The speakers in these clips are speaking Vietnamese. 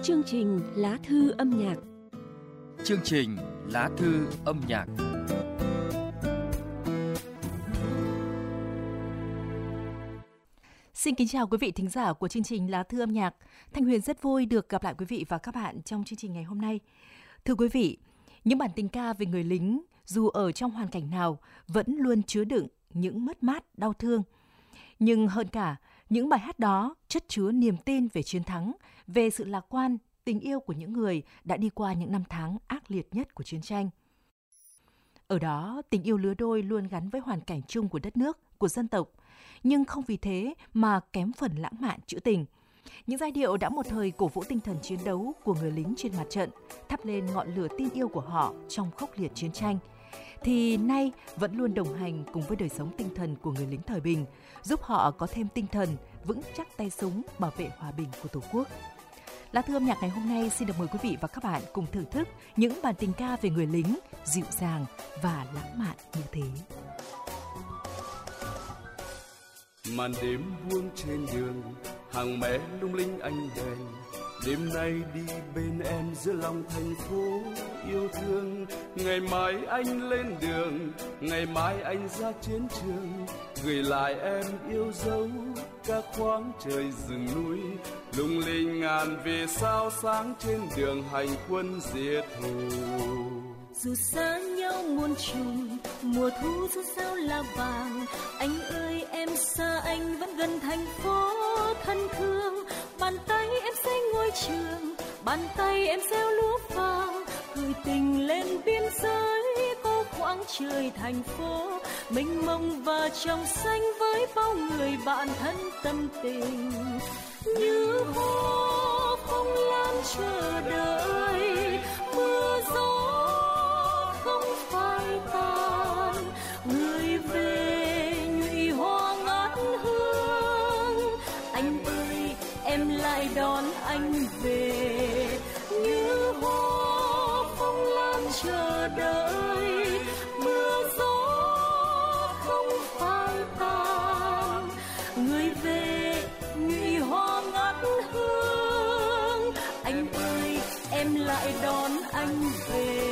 Chương trình Lá thư âm nhạc. Chương trình Lá thư âm nhạc. Xin kính chào quý vị thính giả của chương trình Lá thư âm nhạc. Thanh Huyền rất vui được gặp lại quý vị và các bạn trong chương trình ngày hôm nay. Thưa quý vị, những bản tình ca về người lính dù ở trong hoàn cảnh nào vẫn luôn chứa đựng những mất mát, đau thương. Nhưng hơn cả, những bài hát đó chất chứa niềm tin về chiến thắng, về sự lạc quan, tình yêu của những người đã đi qua những năm tháng ác liệt nhất của chiến tranh. Ở đó, tình yêu lứa đôi luôn gắn với hoàn cảnh chung của đất nước, của dân tộc, nhưng không vì thế mà kém phần lãng mạn trữ tình. Những giai điệu đã một thời cổ vũ tinh thần chiến đấu của người lính trên mặt trận, thắp lên ngọn lửa tin yêu của họ trong khốc liệt chiến tranh, thì nay vẫn luôn đồng hành cùng với đời sống tinh thần của người lính thời bình, giúp họ có thêm tinh thần, vững chắc tay súng bảo vệ hòa bình của Tổ quốc. Lá thư âm nhạc ngày hôm nay xin được mời quý vị và các bạn cùng thưởng thức những bản tình ca về người lính dịu dàng và lãng mạn như thế. Màn đêm buông trên đường, hàng mé lung linh ánh đèn. Đêm nay đi bên em giữa lòng thành phố yêu thương. Ngày mai anh lên đường, ngày mai anh ra chiến trường, gửi lại em yêu dấu các khoáng trời rừng núi, lung linh ngàn vì sao sáng trên đường hành quân diệt thù. Dù xa nhau muôn trùng, mùa thu dù sao là vàng, anh ơi em xa anh vẫn gần thành phố thân thương. Bàn tay em xây ngôi trường, bàn tay em gieo lúa vàng, gửi tình lên biên giới có quãng trời thành phố mênh mông và trong xanh với bao người bạn thân tâm tình. Như hoa phong lan chờ đợi, mưa gió không phai tàn, người về nhụy hoa ngát hương. Anh ơi em lại đón anh về, như hoa phong lan chờ đợi, mưa gió không phai tàn, người về nhụy hoa ngát hương. Anh ơi em lại đón anh về.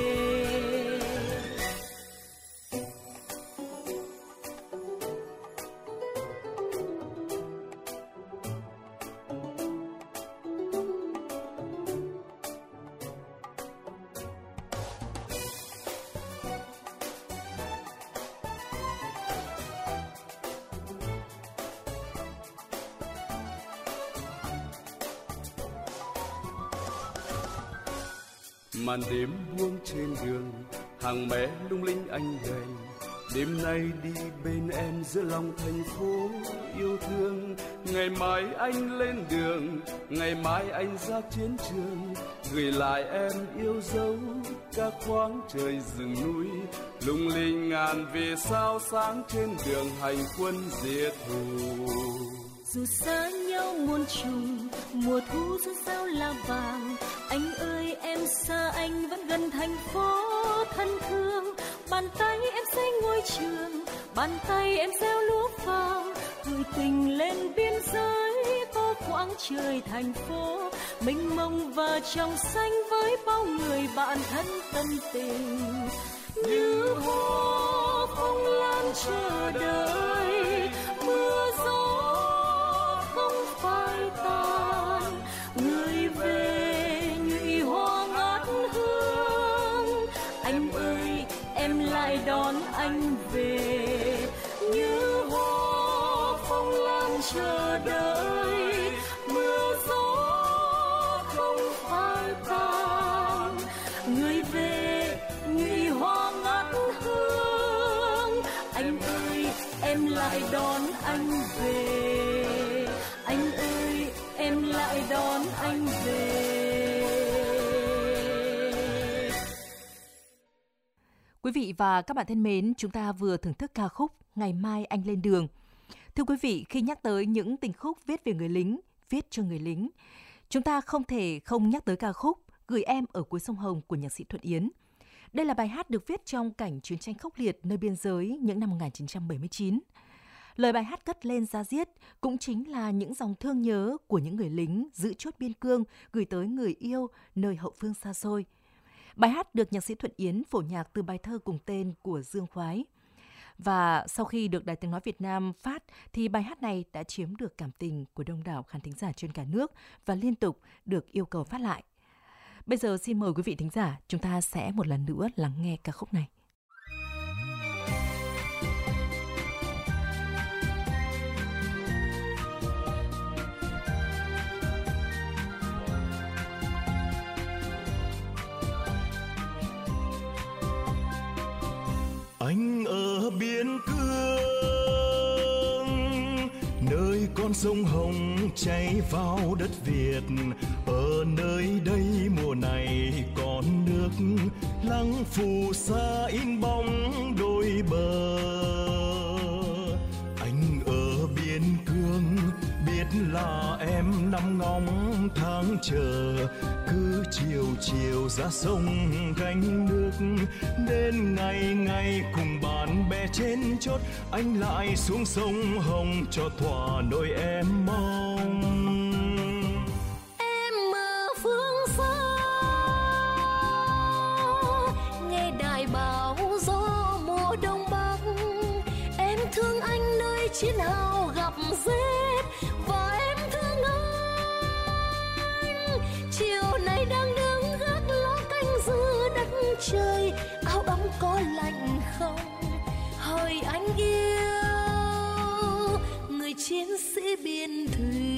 Màn đêm buông trên đường, hàng mé lung linh ánh đèn. Đêm nay đi bên em giữa lòng thành phố yêu thương. Ngày mai anh lên đường, ngày mai anh ra chiến trường, gửi lại em yêu dấu các khoáng trời rừng núi, lung linh ngàn vì sao sáng trên đường hành quân diệt thù. Dù xa nhau muôn trùng, mùa thu dù sao là vàng, anh ơi em xa anh vẫn gần thành phố thân thương. Bàn tay em xây ngôi trường, bàn tay em gieo lúa vàng, gửi tình lên biên giới có quãng trời thành phố mênh mông và trong xanh với bao người bạn thân tâm tình. Như hoa phong lan chờ đợi, mưa gió không phai tàn, người về nhụy hoa ngát hương. Anh ơi em lại đón anh về, như hoa phong lan chờ đợi, mưa gió không phai tàn, người về nhụy hoa ngát hương. Anh ơi em lại đón anh về, anh ơi em lại đón anh về. Quý vị và các bạn thân mến, chúng ta vừa thưởng thức ca khúc Ngày mai anh lên đường. Thưa quý vị, khi nhắc tới những tình khúc viết về người lính, viết cho người lính, chúng ta không thể không nhắc tới ca khúc Gửi em ở cuối sông Hồng của nhạc sĩ Thuận Yến. Đây là bài hát được viết trong cảnh chiến tranh khốc liệt nơi biên giới những năm 1979. Lời bài hát cất lên da diết cũng chính là những dòng thương nhớ của những người lính giữ chốt biên cương gửi tới người yêu nơi hậu phương xa xôi. Bài hát được nhạc sĩ Thuận Yến phổ nhạc từ bài thơ cùng tên của Dương Khoái. Và sau khi được Đài Tiếng Nói Việt Nam phát thì bài hát này đã chiếm được cảm tình của đông đảo khán thính giả trên cả nước và liên tục được yêu cầu phát lại. Bây giờ xin mời quý vị thính giả, chúng ta sẽ một lần nữa lắng nghe ca khúc này. Anh ở biên cương, nơi con sông Hồng chảy vào đất Việt. Ở nơi đây mùa này còn nước lắng phù sa in bóng đôi bờ. Anh ở biên cương biết là em nằm ngóng tháng chờ, cứ chiều chiều ra sông gánh nước. Đến ngày ngày cùng bạn bè trên chốt, anh lại xuống sông Hồng cho thỏa nỗi em mong. Em ở phương xa nghe đài báo gió mùa đông bắc, em thương anh nơi chiến hào gặp rét, và em thương anh chiều nay đang đứng gác ló canh giữ đất trời. Áo ấm có lạnh không hỡi anh yêu, người chiến sĩ biên thùy.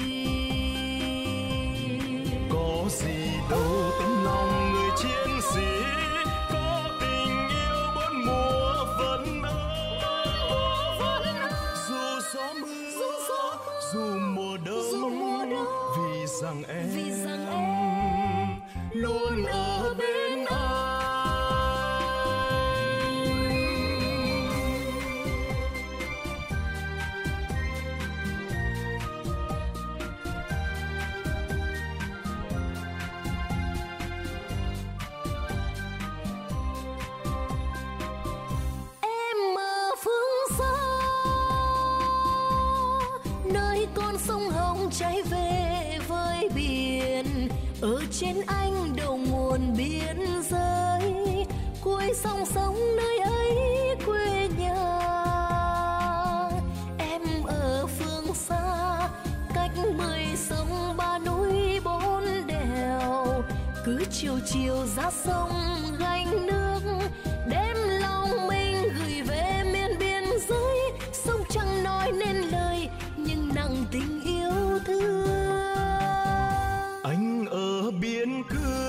Có gì đâu tấm lòng người chiến sĩ, có tình yêu bốn mùa vẫn ấm. Dù gió mưa, dù mùa đông, vì rằng em luôn ở bên anh. Sông Hồng chảy về với biển, ở trên anh đầu nguồn biên giới, cuối sông sống nơi ấy quê nhà. Em ở phương xa cách 10 sông 3 núi 4 đèo, cứ chiều chiều ra sông gánh nước, đem lòng mình gửi về miền biên giới. Sông chẳng nói nên lời nhưng nặng tình yêu thương. Anh ở biên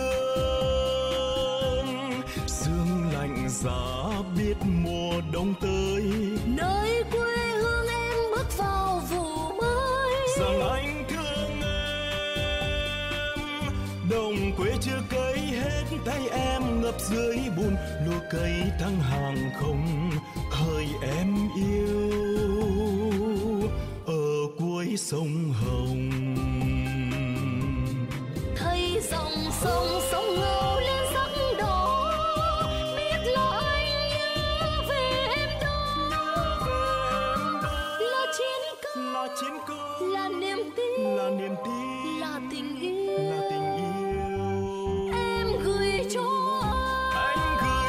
cương, sương lạnh giá biết mùa đông tới, nơi quê hương em bước vào vụ mới. Rằng anh thương em, đồng quê chưa cấy hết, tay em ngập dưới bùn, lúa cây thăng hàng không hỡi em yêu. Ở cuối sông Hồng thấy dòng sông sông ngâu lên sắc đỏ, biết là anh nhớ về em đó. Là chiến cơ, là niềm tin, là tình yêu, em gửi cho anh,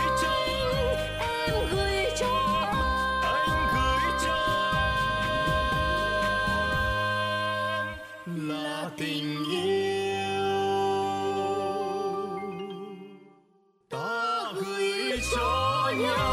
em gửi cho là tình yêu, ta gửi cho nhau.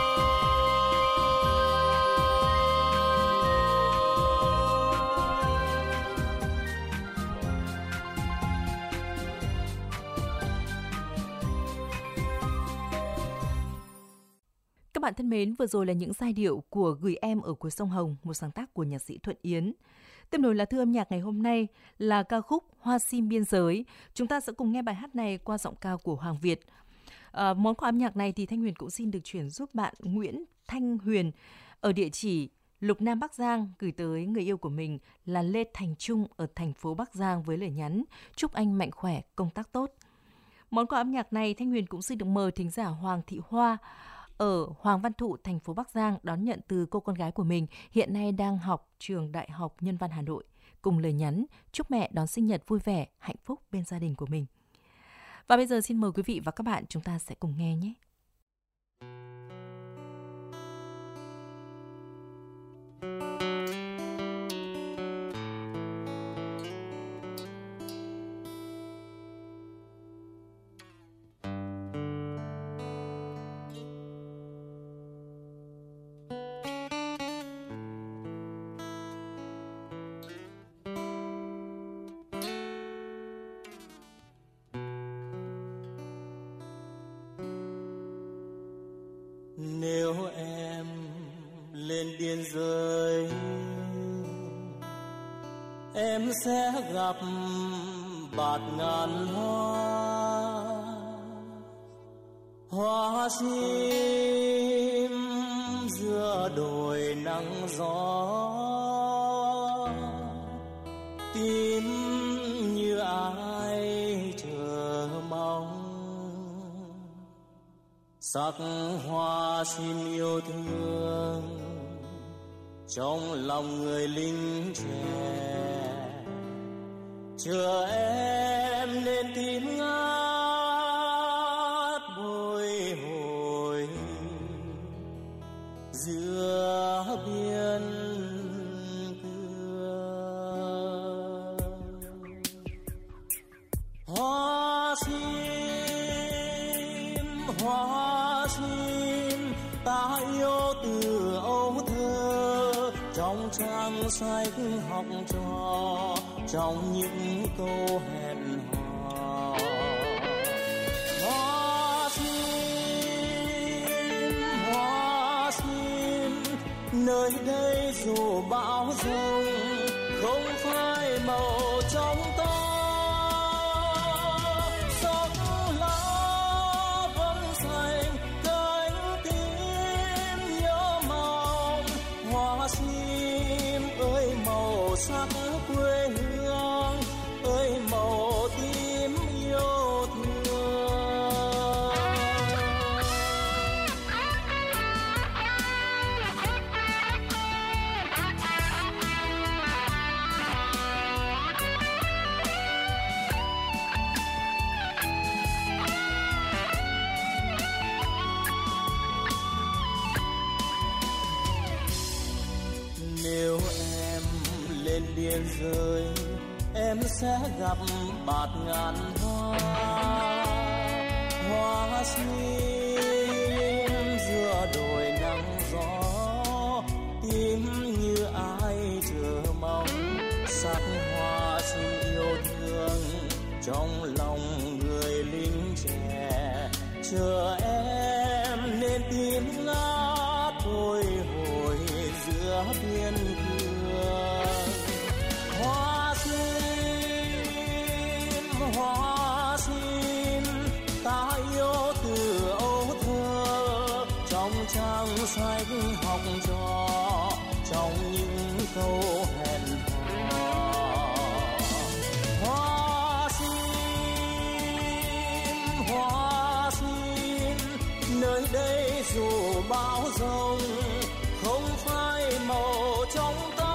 Các bạn thân mến, vừa rồi là những giai điệu của Gửi Em ở cuối sông Hồng, một sáng tác của nhạc sĩ Thuận Yến. Tiếp nối là thư âm nhạc ngày hôm nay là ca khúc Hoa Sim Biên Giới. Chúng ta sẽ cùng nghe bài hát này qua giọng ca của Hoàng Việt. Món quà âm nhạc này thì Thanh Huyền cũng xin được chuyển giúp bạn Nguyễn Thanh Huyền ở địa chỉ Lục Nam Bắc Giang gửi tới người yêu của mình là Lê Thành Trung ở thành phố Bắc Giang với lời nhắn chúc anh mạnh khỏe, công tác tốt. Món quà âm nhạc này Thanh Huyền cũng xin được mời thính giả Hoàng Thị Hoa ở Hoàng Văn Thụ, thành phố Bắc Giang đón nhận từ cô con gái của mình hiện nay đang học trường Đại học Nhân văn Hà Nội, cùng lời nhắn chúc mẹ đón sinh nhật vui vẻ, hạnh phúc bên gia đình của mình. Và bây giờ xin mời quý vị và các bạn chúng ta sẽ cùng nghe nhé. Nếu em lên biên giới, em sẽ gặp bạt ngàn hoa sim giữa đồi nắng gió, tim như ai chờ mong. Sắc hoa sim yêu thương trong lòng người lính trẻ, chờ em nên tim ngát bồi hồi giữa biên cương. Hoa sim ta yêu từ ấu thơ, trong trang sách học trò, trong những câu hẹn hò. Hoa sim, nơi đây dù bão giông không phai màu trong to. Sắc quê hương ơi màu tím yêu thương. Nếu em lên biên giới, em sẽ gặp bạt ngàn hoa sim giữa đồi nắng gió, tim như ai chờ mong. Sắc hoa sim yêu thương trong lòng người lính trẻ, chờ em nên tim ngát bồi hồi giữa biên cương. Hoa sim ta yêu từ ấu thơ, trong trang sách học trò, trong những câu hẹn hò. Hoa sim, nơi đây dù bão giông không phai màu trong ta.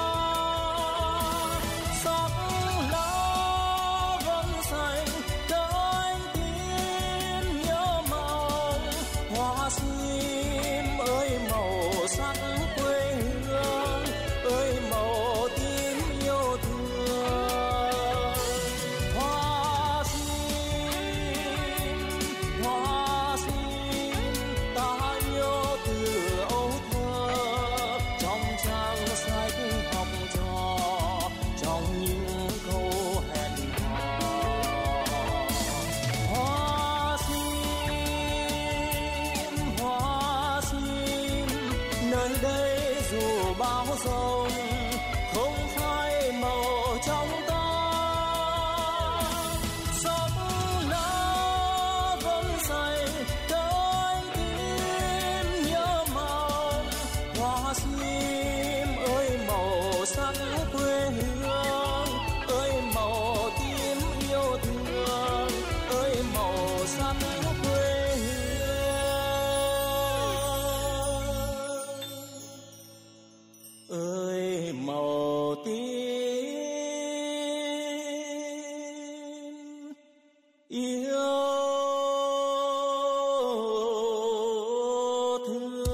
Giông không phai màu trong ta, giọt lá vẫn xanh cánh tim nhớ mong. Hoa sim ơi màu sắc quê hương ơi màu tim yêu thương ơi màu sắc quê hương. yêu thương.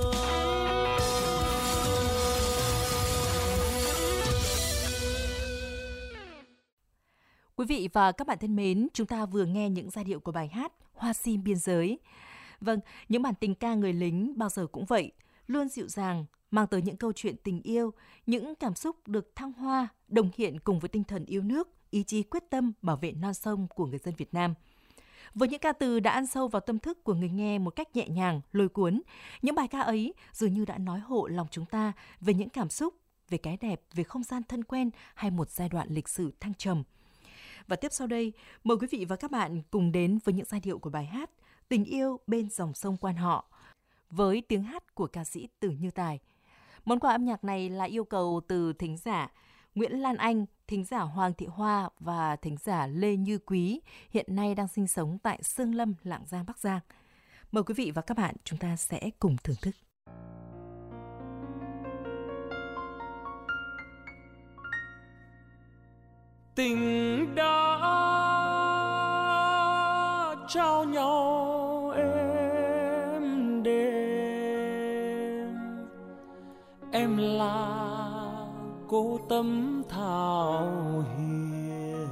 Quý vị và các bạn thân mến, chúng ta vừa nghe những giai điệu của bài hát Hoa sim biên giới. Vâng, những bản tình ca người lính bao giờ cũng vậy, luôn dịu dàng, mang tới những câu chuyện tình yêu, những cảm xúc được thăng hoa, đồng hiện cùng với tinh thần yêu nước, ý chí quyết tâm bảo vệ non sông của người dân Việt Nam. Với những ca từ đã ăn sâu vào tâm thức của người nghe một cách nhẹ nhàng, lôi cuốn, những bài ca ấy dường như đã nói hộ lòng chúng ta về những cảm xúc, về cái đẹp, về không gian thân quen hay một giai đoạn lịch sử thăng trầm. Và tiếp sau đây, mời quý vị và các bạn cùng đến với những giai điệu của bài hát Tình yêu bên dòng sông Quan Họ với tiếng hát của ca sĩ Từ Như Tài. Món quà âm nhạc này là yêu cầu từ thính giả Nguyễn Lan Anh, thính giả Hoàng Thị Hoa và thính giả Lê Như Quý, hiện nay đang sinh sống tại Xương Lâm, Lạng Giang, Bắc Giang. Mời quý vị và các bạn chúng ta sẽ cùng thưởng thức. Tình đã trao nhau êm đêm, em là cô Tấm Thảo hiền,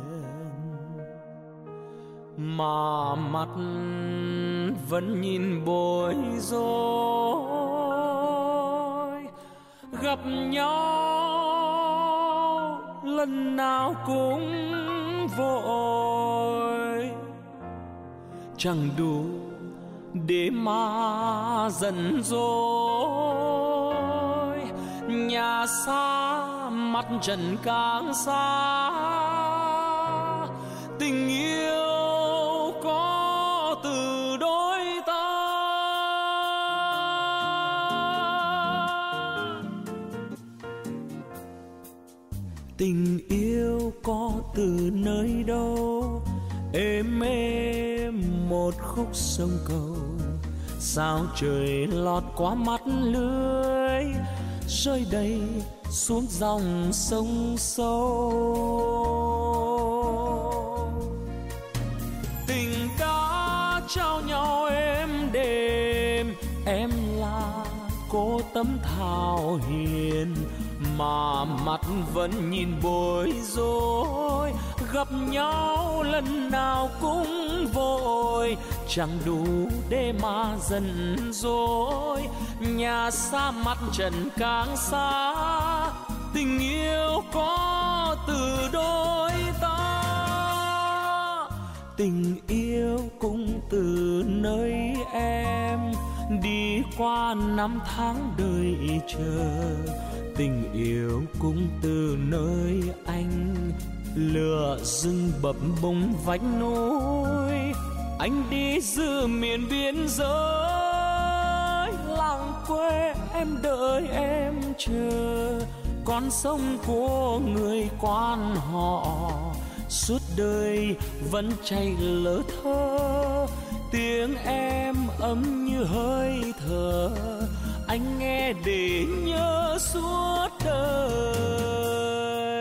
mà mắt vẫn nhìn bối rối. Gặp nhau lần nào cũng vội, chẳng đủ để mà giận dỗi. Nhà xa mặt trận càng xa, tình yêu có từ đôi ta. Tình yêu có từ nơi đâu, êm êm một khúc sông cầu. Sao trời lọt qua mắt lưới, rơi đầy xuống dòng sông sâu. Tình đã trao nhau êm đêm, em là cô Tấm Thảo hiền, mà mặt vẫn nhìn bối rối. Gặp nhau lần nào cũng vội, chẳng đủ để mà giận dỗi. Nhà xa mặt trận càng xa, tình yêu có từ đôi ta. Tình yêu cũng từ nơi em đi qua năm tháng đợi chờ. Tình yêu cũng từ nơi anh lửa rừng bập bùng vách núi. Anh đi giữa miền biên giới, làng quê em đợi em chờ. Con sông của người Quan họ suốt đời vẫn chảy lơ thơ. Tiếng em ấm như hơi thở, anh nghe để nhớ suốt đời.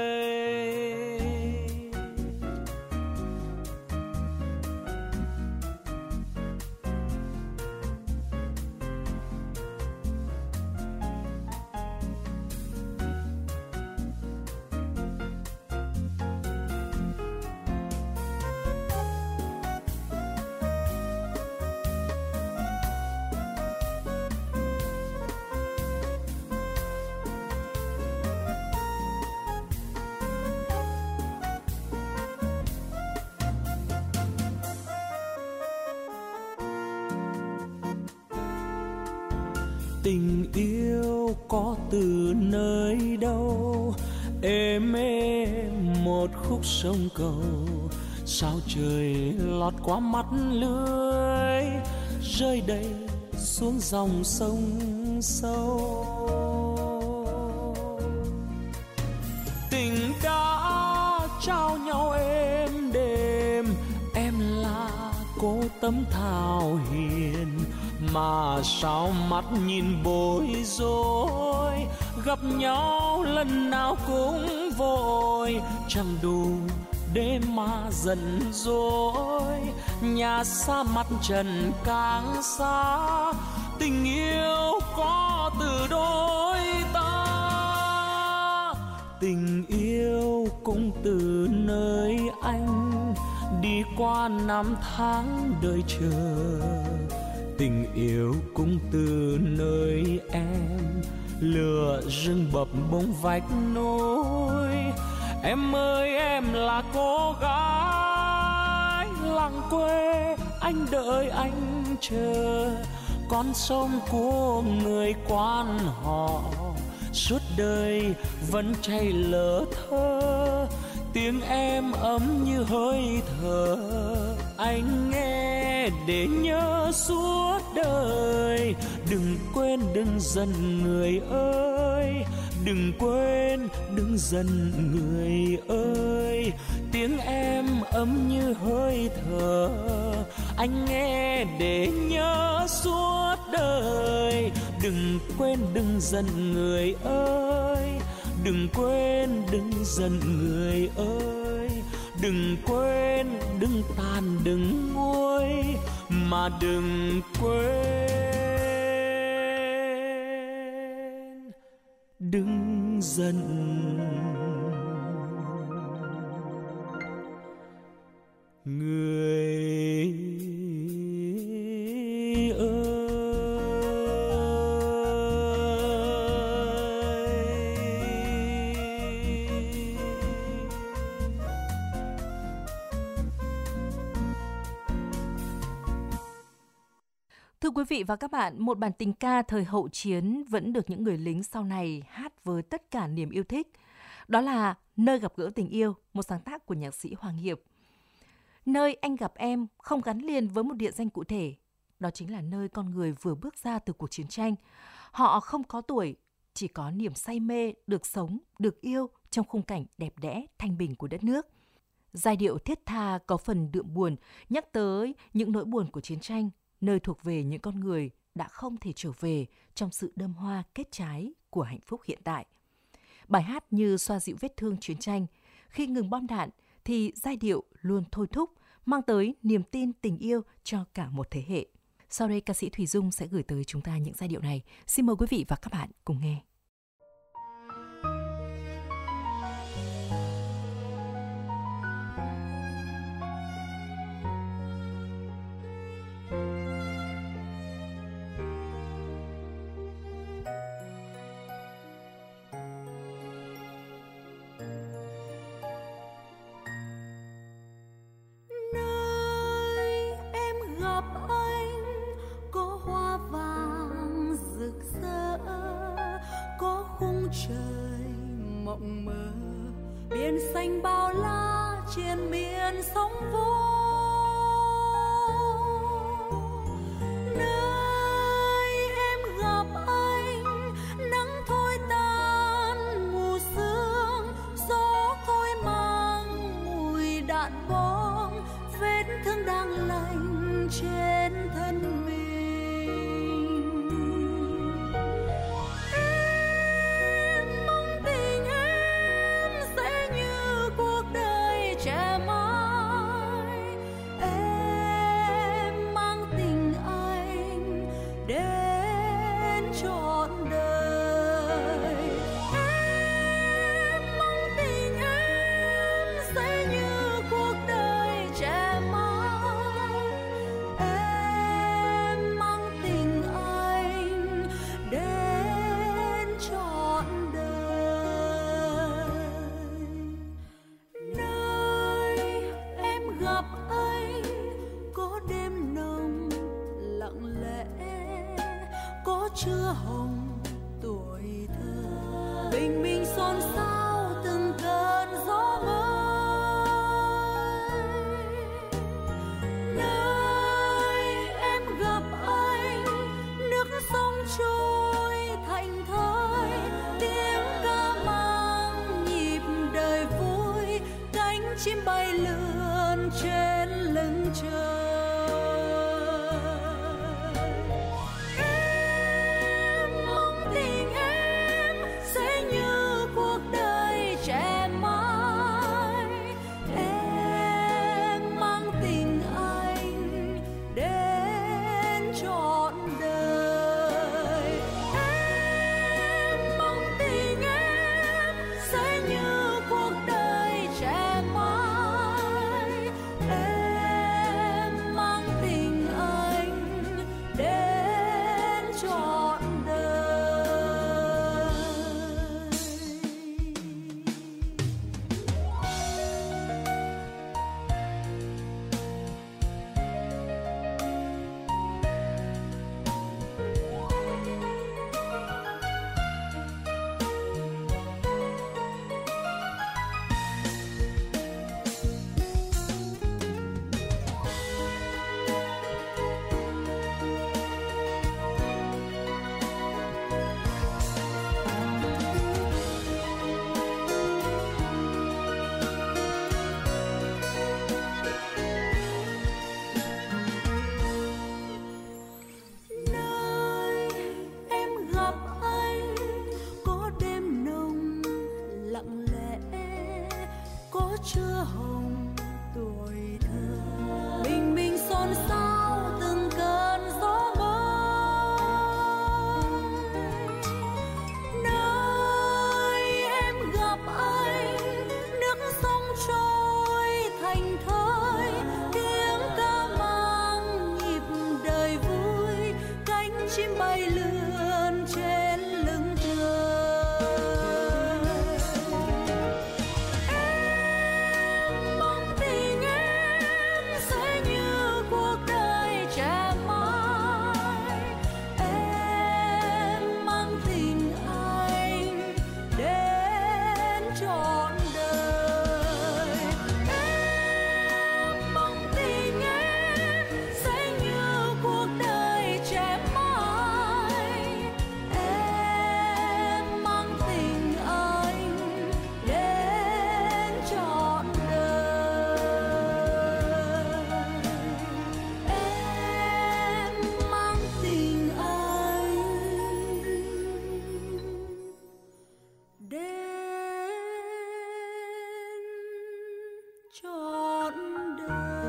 Tình yêu có từ nơi đâu, êm êm một khúc sông cầu. Sao trời lọt qua mắt lưới, rơi đầy xuống dòng sông sâu. Tình đã trao nhau êm đêm, em là cô Tấm Thảo hiền, mà sao mắt nhìn bối rối. Gặp nhau lần nào cũng vội, thôi chẳng đủ để mà giận dỗi. Nhà xa mặt trần càng xa, tình yêu có từ đôi ta. Tình yêu cũng từ nơi anh đi qua năm tháng đợi chờ. Tình yêu cũng từ nơi em lửa rừng bập bông vách núi. Em ơi em là cô gái làng quê, anh đợi anh chờ. Con sông của người quan họ suốt đời vẫn chảy lỡ thơ. Tiếng em ấm như hơi thở, anh nghe để nhớ suốt đời. Đừng quên đừng giận người ơi, đừng quên đừng giận người ơi. Tiếng em ấm như hơi thở, anh nghe để nhớ suốt đời. Đừng quên đừng giận người ơi, đừng quên đừng giận người ơi. Đừng quên đừng tàn đừng nguôi, mà đừng quên đừng giận người Thưa quý vị và các bạn, một bản tình ca thời hậu chiến vẫn được những người lính sau này hát với tất cả niềm yêu thích. Đó là Nơi gặp gỡ tình yêu, một sáng tác của nhạc sĩ Hoàng Hiệp. Nơi anh gặp em không gắn liền với một địa danh cụ thể. Đó chính là nơi con người vừa bước ra từ cuộc chiến tranh. Họ không có tuổi, chỉ có niềm say mê được sống, được yêu trong khung cảnh đẹp đẽ, thanh bình của đất nước. Giai điệu thiết tha có phần đượm buồn, nhắc tới những nỗi buồn của chiến tranh, nơi thuộc về những con người đã không thể trở về trong sự đơm hoa kết trái của hạnh phúc hiện tại. Bài hát như xoa dịu vết thương chiến tranh, khi ngừng bom đạn thì giai điệu luôn thôi thúc, mang tới niềm tin tình yêu cho cả một thế hệ. Sau đây ca sĩ Thùy Dung sẽ gửi tới chúng ta những giai điệu này. Xin mời quý vị và các bạn cùng nghe. Trời mộng mơ, biển xanh bao la trên miền sóng vô. Nơi em gặp anh, nắng thôi tan mù sương, gió thôi mang mùi đạn bom, vết thương đang lành trên thân mình. Chưa hồng tuổi thơ, bình minh xôn xao từng cơn gió ngơi. Nơi em gặp anh, nước sông trôi thành thơi, tiếng ca mang nhịp đời vui, cánh chim bay lượn trên lưng trời. Tình em sẽ như cuộc đời trẻ mãi. có chưa hồng tuổi thơ. Bình minh xôn xao từng cơn gió mới, nơi em gặp anh nước sông trôi thành thơi, tiếng ca mang nhịp đời vui, cánh chim bay lượn trên lưng trời. Em mong tình em sẽ như cuộc đời trẻ mãi, em mang tình anh đến trọn đời. Em mong tình em sẽ như cuộc đời trẻ mãi, em mang tình anh đến trọn đời. Em mang tình anh đến trọn đời.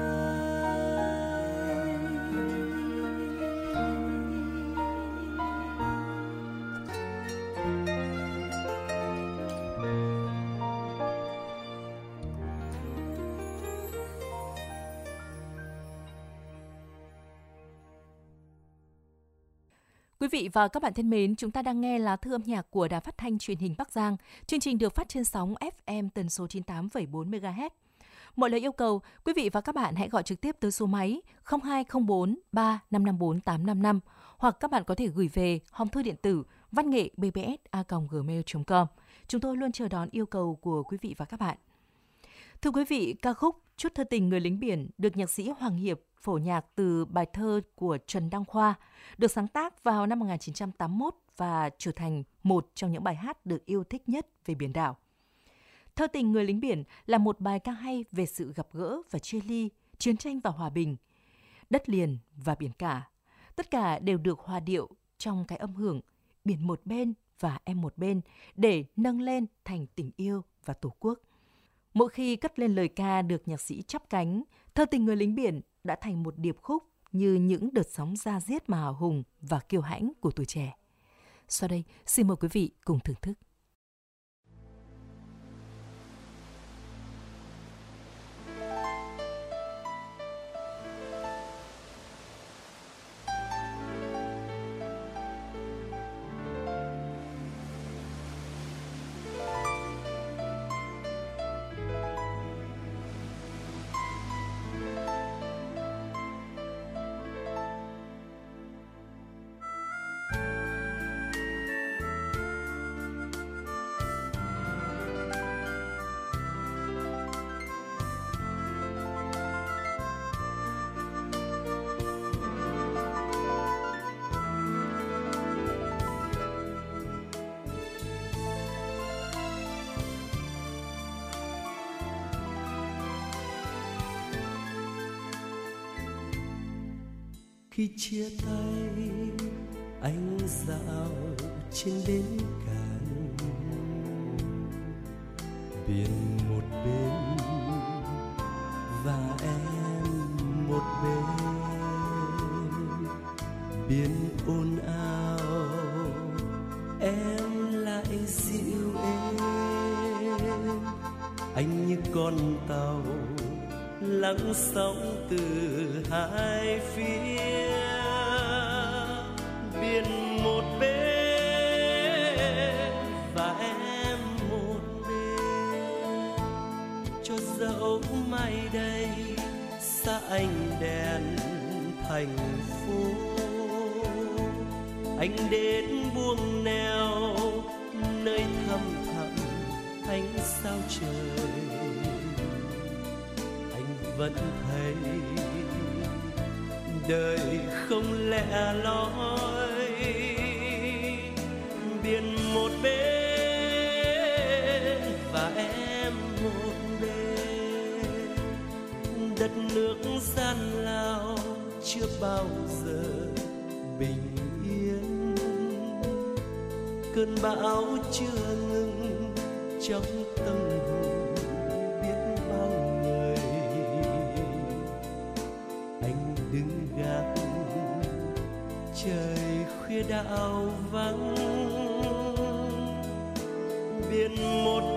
Quý vị và các bạn thân mến, chúng ta đang nghe lá thư âm nhạc của Đài Phát thanh Truyền hình Bắc Giang. Chương trình được phát trên sóng FM tần số 98,4 MHz. Mọi lời yêu cầu, quý vị và các bạn hãy gọi trực tiếp tới số máy 0204 3554 855 hoặc các bạn có thể gửi về hòm thư điện tử vanngệ@bbs.gmail.com. Chúng tôi luôn chờ đón yêu cầu của quý vị và các bạn. Thưa quý vị, ca khúc Chút thơ tình người lính biển được nhạc sĩ Hoàng Hiệp phổ nhạc từ bài thơ của Trần Đăng Khoa, được sáng tác vào năm 1981 và trở thành một trong những bài hát được yêu thích nhất về biển đảo. Thơ tình người lính biển là một bài ca hay về sự gặp gỡ và chia ly, chiến tranh và hòa bình, đất liền và biển cả. Tất cả đều được hòa điệu trong cái âm hưởng biển một bên và em một bên để nâng lên thành tình yêu và Tổ quốc. Mỗi khi cất lên lời ca được nhạc sĩ chắp cánh, thơ tình người lính biển đã thành một điệp khúc như những đợt sóng da diết mà hào hùng và kiêu hãnh của tuổi trẻ. Sau đây, xin mời quý vị cùng thưởng thức. Khi chia tay anh dạo trên bến cạn, biển một bên và em một bên. Biển ồn ào em lại dịu êm, anh như con tàu lắng sóng từ hai phía. Biển một bên và em một bên, cho dẫu mai đây xa ánh đèn thành phố, anh đến buông neo nơi thăm thẳm ánh sao trời. Vẫn thấy đời không lẻ loi, biển một bên và em một bên. Đất nước gian lao chưa bao giờ bình yên, cơn bão chưa ngừng trong tâm hồn biết khuya đạo vắng, biển một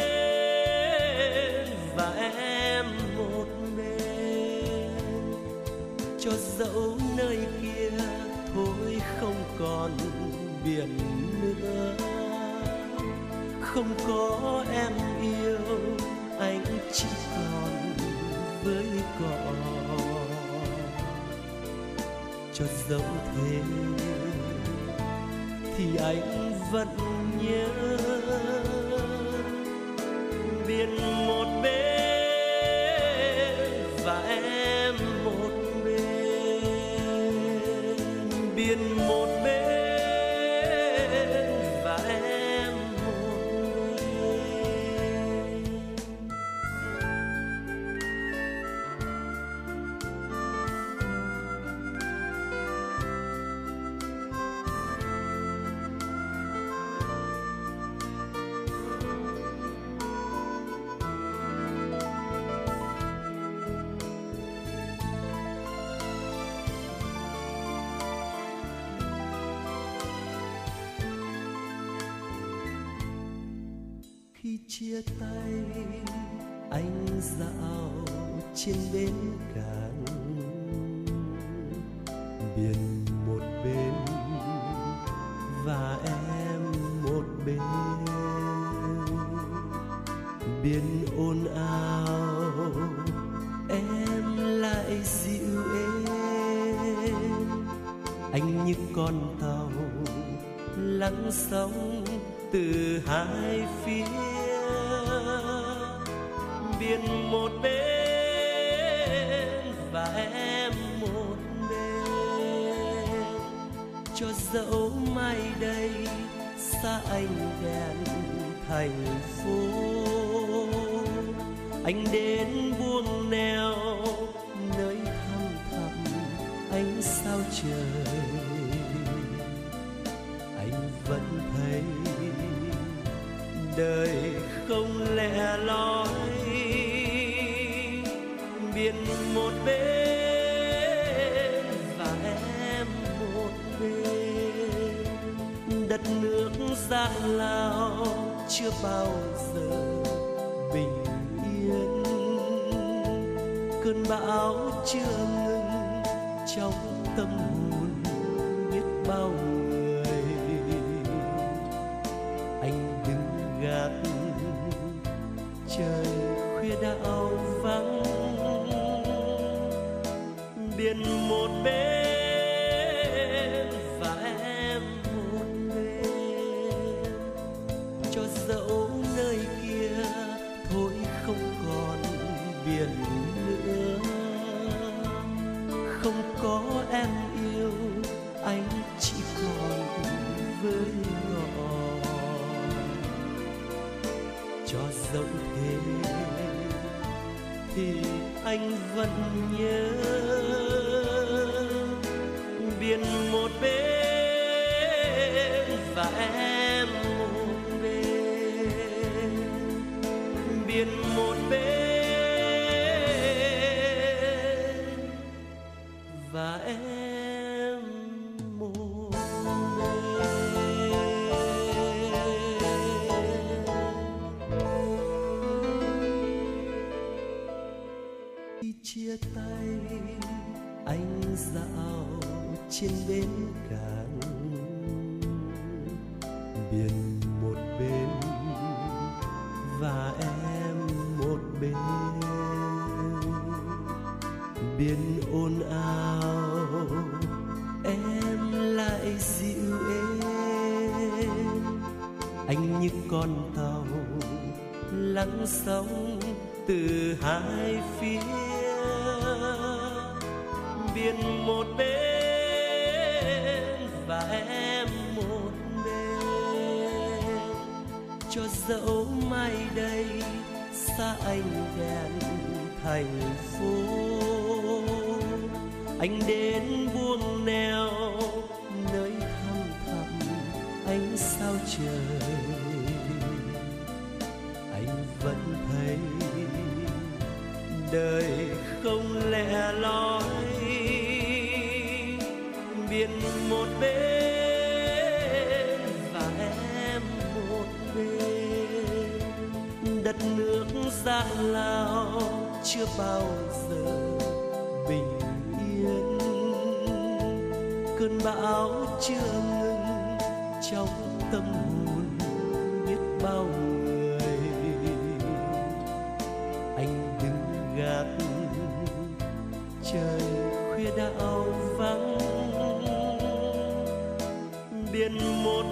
bên và em một bên, cho dẫu nơi kia thôi không còn biển nữa, không có em yêu anh chỉ còn với cỏ. Cho dẫu thế thì anh vẫn nhớ biển một bên và em một bên, biển một bên và em một bên. Khi chia tay anh dạo trên bến cạn, biển một bên và em một bên, biển ồn ào em lại dịu êm, anh như con tàu lắng sóng từ hai phía. Biển một bên và em một bên, cho dẫu mai đây xa anh đèn thành phố, anh đến buông neo nơi thăm thẳm ánh sao trời. Anh vẫn thấy đời không lẻ loi, biển một bên và em một bên, đất nước Giang Lao chưa bao giờ bình yên, cơn bão chưa ngừng trong tâm hồn biết bao người. Anh đứng gác trời khuya đạo vắng, biển một bên và em một bên, cho dẫu nơi kia thôi không còn biển nữa, không có em yêu anh chỉ còn với ngõ. Cho dẫu thế thì anh vẫn nhớ biển một bên và em một bên, biển một bên và em một bên. Khi chia tay anh dạo trên bến cạn, biển một bên và em một bên, biển ồn ào em lại dịu êm, anh như con tàu lắng sóng từ hai phía. Biển một bên và em một bên, cho dẫu mai đây xa anh đèn thành phố, anh đến buông neo nơi thăm thẳm ánh sao trời. Anh vẫn thấy đời không lẻ loi, biển một bên nước giang lao chưa bao giờ bình yên, cơn bão chưa ngừng trong tâm hồn biết bao người. Anh đứng gác trời khuya đảo vắng, biển một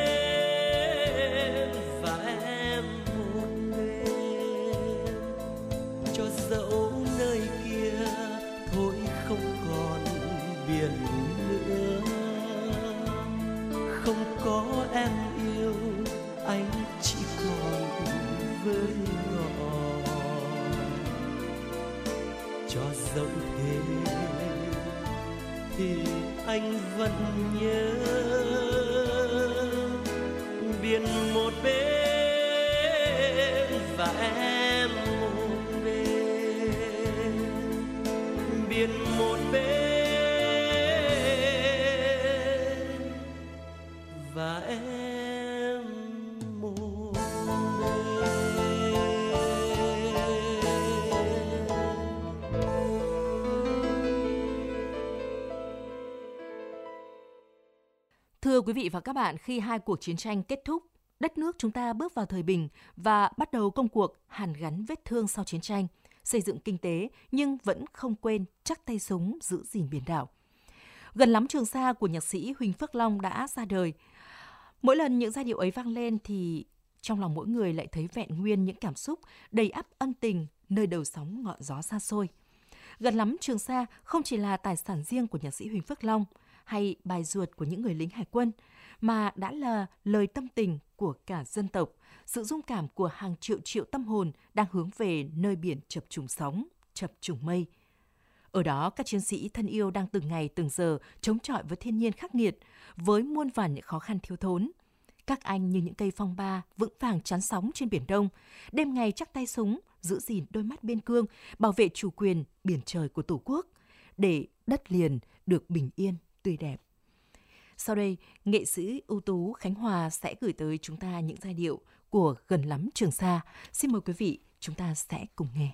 bên và em một bên, cho dẫu nơi kia thôi không còn biển nữa, không có em yêu anh chỉ còn với ngọn. Cho dẫu thế thì anh vẫn nhớ biển một bên và em một bên, biển một bên và em một bên. Thưa quý vị và các bạn, khi hai cuộc chiến tranh kết thúc, đất nước chúng ta bước vào thời bình và bắt đầu công cuộc hàn gắn vết thương sau chiến tranh, xây dựng kinh tế nhưng vẫn không quên chắc tay súng giữ gìn biển đảo. Gần lắm Trường Sa của nhạc sĩ Huỳnh Phước Long đã ra đời. Mỗi lần những giai điệu ấy vang lên thì trong lòng mỗi người lại thấy vẹn nguyên những cảm xúc đầy ắp ân tình nơi đầu sóng ngọn gió xa xôi. Gần lắm Trường Sa không chỉ là tài sản riêng của nhạc sĩ Huỳnh Phước Long hay bài ruột của những người lính hải quân, mà đã là lời tâm tình của cả dân tộc, sự rung cảm của hàng triệu tâm hồn đang hướng về nơi biển chập trùng sóng, chập trùng mây. Ở đó, các chiến sĩ thân yêu đang từng ngày từng giờ chống chọi với thiên nhiên khắc nghiệt, với muôn vàn những khó khăn thiếu thốn. Các anh như những cây phong ba vững vàng chắn sóng trên Biển Đông, đêm ngày chắc tay súng, giữ gìn đôi mắt biên cương, bảo vệ chủ quyền biển trời của Tổ quốc, để đất liền được bình yên, tươi đẹp. Sau đây, nghệ sĩ ưu tú Khánh Hòa sẽ gửi tới chúng ta những giai điệu của Gần lắm Trường Sa. Xin mời quý vị, chúng ta sẽ cùng nghe.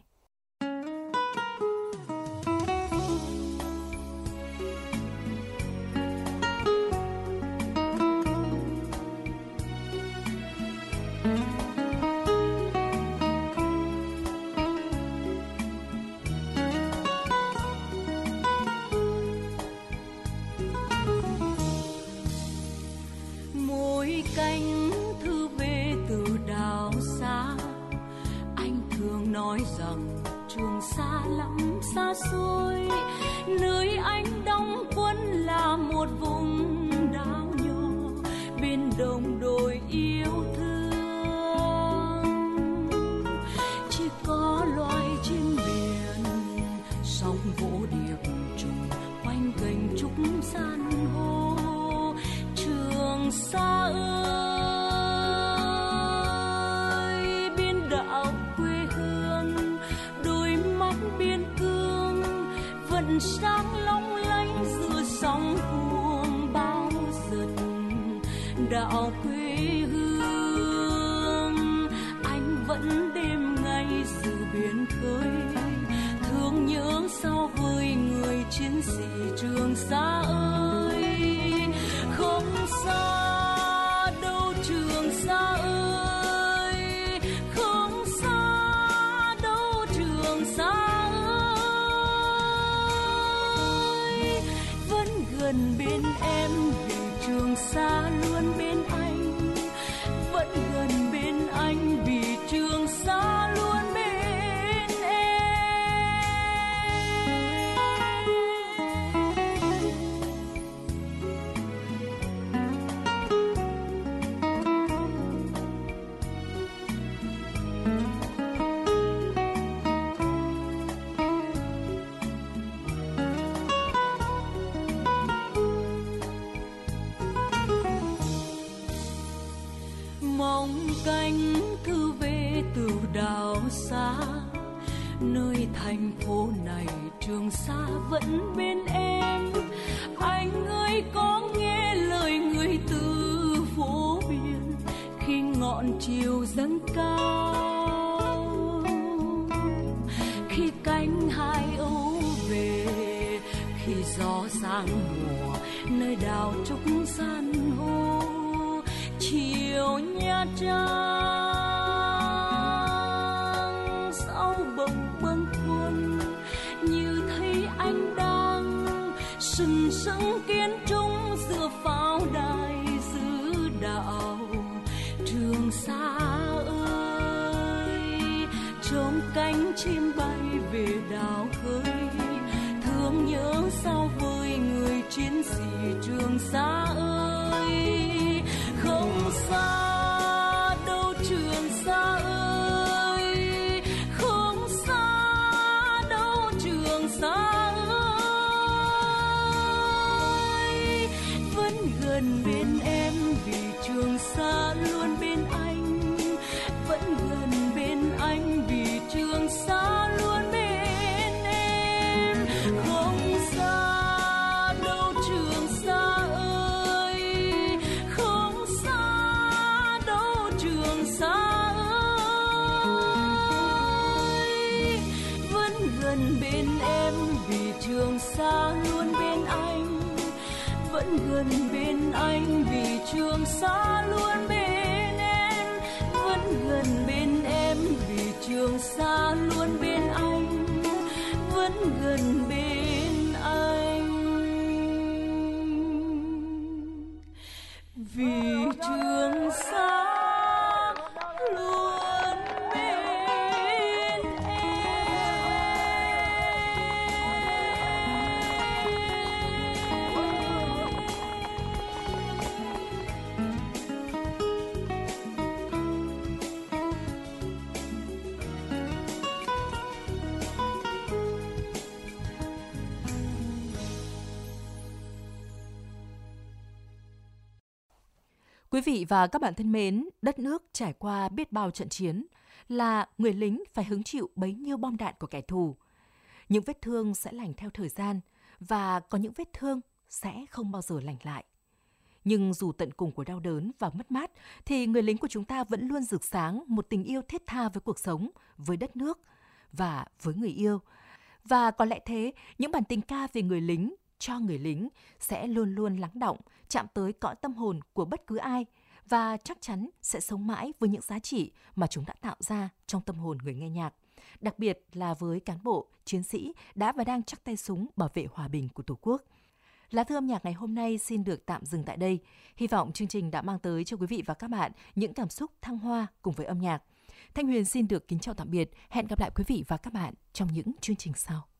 Cánh thư về từ đảo xa, anh thường nói rằng Trường Sa lắm xa xôi, nơi anh đóng quân là một vùng đảo nhỏ bên đồng đồi yêu thương. Chỉ có loài chim biển sóng vỗ điệp trùng quanh kênh trúc san hô. Trường Sa ơi, biên đảo quê hương, đôi mắt biên cương vẫn sáng long lanh giữa sóng cuồng bao giật. Đảo quê hương, anh vẫn đêm ngày giữ biển khơi, thương nhớ sao vơi người chiến sĩ Trường Sa ơi. Không xa đâu Trường Sa ơi, không xa đâu Trường Sa ơi, vẫn gần bên em vì Trường Sa luôn bên anh, vẫn gần bên anh vì Trường Sa luôn bên em. Mong cánh thư về từ đảo xa, nơi thành phố này Trường Sa vẫn bên em. Anh ơi có nghe lời người từ phố biển khi ngọn chiều dâng cao, khi cánh hai ưu về, khi gió sang mùa nơi đào trúc san hô. Chiều Nha Trang sau bồng bâng khuâng, như thấy anh đang sừng sững kiến trung giữa pháo đài giữ đạo Trường Sa ơi. Trông cánh chim bay về đảo khơi, thương nhớ sao vơi người chiến sĩ Trường Sa ơi. Không xa đâu Trường Sa ơi, không xa đâu Trường Sa ơi. Vẫn gần bên em vì Trường Sa luôn bên anh, vẫn gần bên anh vì Trường Sa luôn bên em. Không xa đâu Trường Sa ơi, không xa đâu Trường Sa ơi. Vẫn gần bên em vì Trường Sa luôn bên anh, vẫn gần bên anh vì Trường Sa luôn bên em. Vẫn gần bên em vì Trường Sa luôn bên anh, vẫn gần bên anh vì Trường Sa luôn bên em. Quý vị và các bạn thân mến, đất nước trải qua biết bao trận chiến, là người lính phải hứng chịu bấy nhiêu bom đạn của kẻ thù. Những vết thương sẽ lành theo thời gian, và có những vết thương sẽ không bao giờ lành lại. Nhưng dù tận cùng của đau đớn và mất mát, thì người lính của chúng ta vẫn luôn rực sáng một tình yêu thiết tha với cuộc sống, với đất nước và với người yêu. Và có lẽ thế, những bản tình ca về người lính, cho người lính sẽ luôn luôn lắng đọng, chạm tới cõi tâm hồn của bất cứ ai, và chắc chắn sẽ sống mãi với những giá trị mà chúng đã tạo ra trong tâm hồn người nghe nhạc. Đặc biệt là với cán bộ, chiến sĩ đã và đang chắc tay súng bảo vệ hòa bình của Tổ quốc. Lá thư âm nhạc ngày hôm nay xin được tạm dừng tại đây. Hy vọng chương trình đã mang tới cho quý vị và các bạn những cảm xúc thăng hoa cùng với âm nhạc. Thanh Huyền xin được kính chào tạm biệt. Hẹn gặp lại quý vị và các bạn trong những chương trình sau.